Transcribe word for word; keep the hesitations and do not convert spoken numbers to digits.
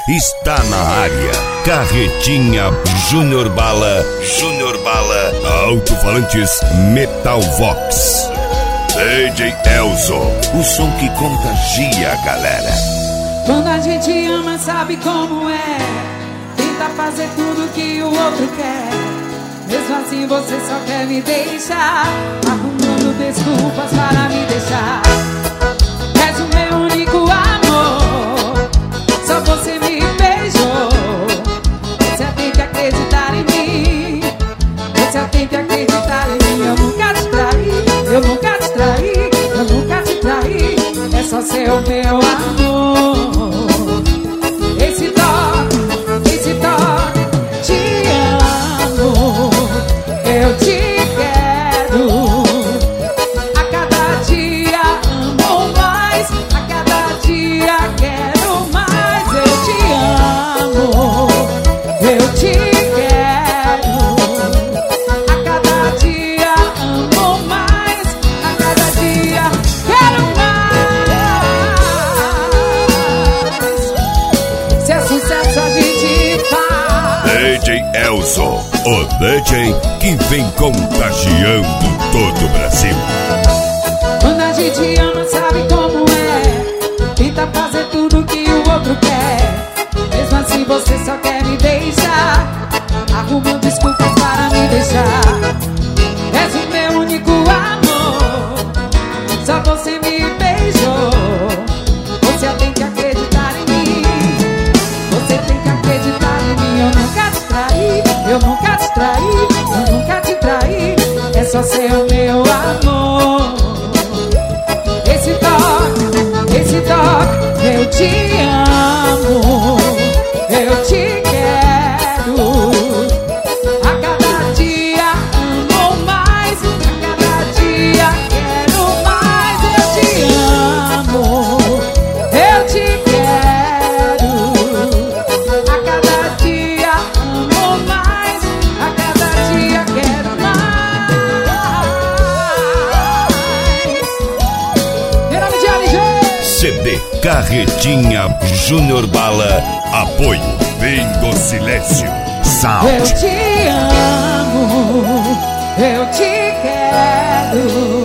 está na área. Carretinha Júnior Bala, Júnior Bala, alto-falantes Metal Vox. D J Elzo, o som que contagia a galera. Quando a gente ama, sabe como é. Tenta fazer tudo que o outro quer. Mesmo assim você só quer me deixar, arrumando desculpas para me deixar. És o meu único amor, só você me beijou. Você tem que acreditar em mim, você tem que acreditar em mim. Eu nunca te traí, eu nunca te traí, eu nunca te traí. É só ser o meu amor. Esse toque, esse toque, te amo, eu te quero. A cada dia amo mais, a cada dia quero mais. Eu te amo, eu te quero. A cada dia amo mais, a cada dia quero mais. Se é sucesso a gente faz. D J Elzo, o D J que vem contagiando todo o Brasil. Quando a gente ama, sabe como é. Tenta fazer tudo que o outro quer. Mesmo assim você só quer me deixar, arrumando desculpas para me deixar. És o meu único amor, só você me beijou. Você tem que acreditar em mim, você tem que acreditar em mim. Eu nunca te traí, eu nunca te traí, eu nunca te traí. É só ser o meu amor. Esse toque, esse toque, eu te amo, eu te quero. A cada dia amo mais, a cada dia quero mais. Eu te amo, eu te quero. A cada dia amo mais, a cada dia quero mais. Em nome de L G. C D Carretinha Júnior Bala, apoio Bingo Silêncio Sound. Eu te amo, eu te quero.